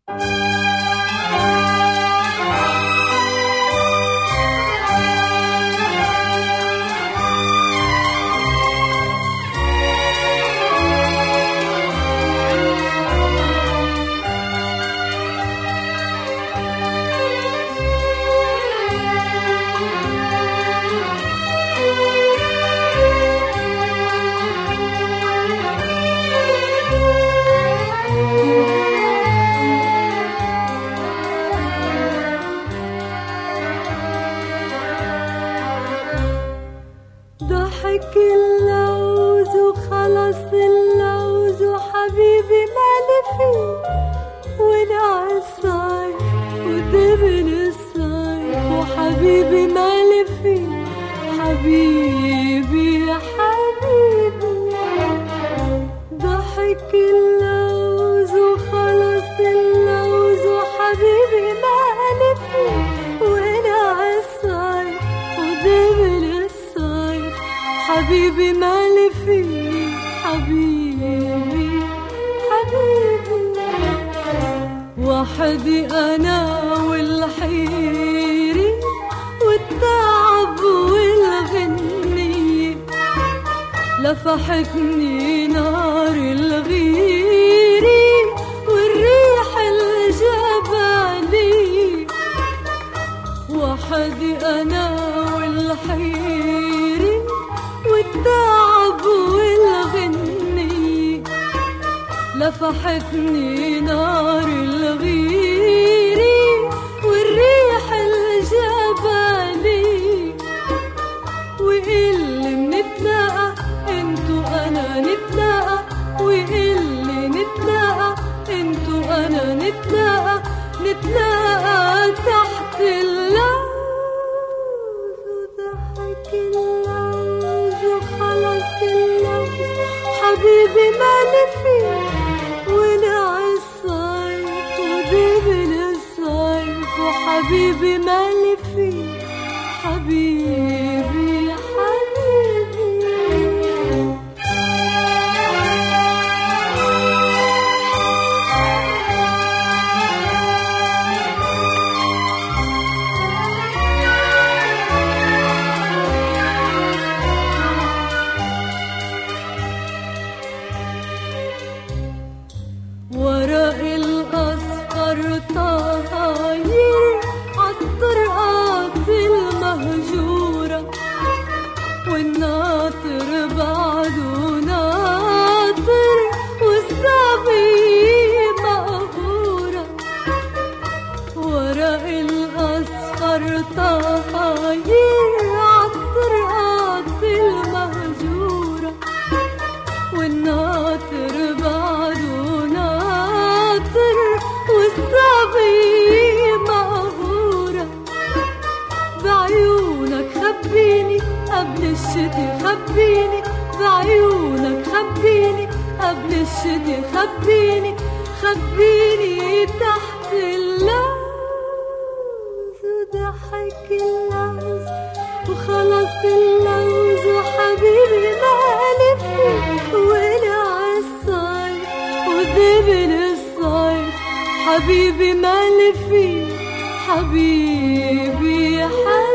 ضحك اللوز وخلص اللوز وحبيبي مالي فيه، ونقع الصيف ودبل الصيف وحبيبي مالي فيه. حبيبي يا حبيبي ضحك اللوز وخلص اللوز وحبيبي مالي فيه، ونقع الصيف ودبل الصيف حبيبي مالي فيه. حبيبي حبيبي وحدي أنا والحيري والتعب والغنية، لفحتني نار الغيري والريح الجبلية. وحدي أنا والحيري والتعب والغنية، لفحتني نار الغيري والريح الجبلية. وإلي منتلاقى انتو أنا نتلاقى، وإلي نتلاقى انتو أنا نتلاقى، نتلاقى تحت اللوز. وضحك اللوز وخلص اللوز حبيبي مالي فيه، ونقع الصيف ودبل الصيف وحبيبي مالي فيه. حبيبي يا حبيبي ورق الأصفر طاير عالطرقات المهجورة، والناطر بعده ناطر والصبي مقهورة. ورق الأصفر طاير عالطرقات المهجورة، والناطر بعده ناطر والصبي مقهورة. بعيونك خبيني قبل الشتي، خبيني بعيونك خبيني قبل الشتي، خبيني خبيني تحت اللوز. وضحك اللوز وخلص اللوز وحبيبي مالي فيه، ونقع الصيف ودبل الصيف حبيبي مالي فيه. حبيبي يا حبيبي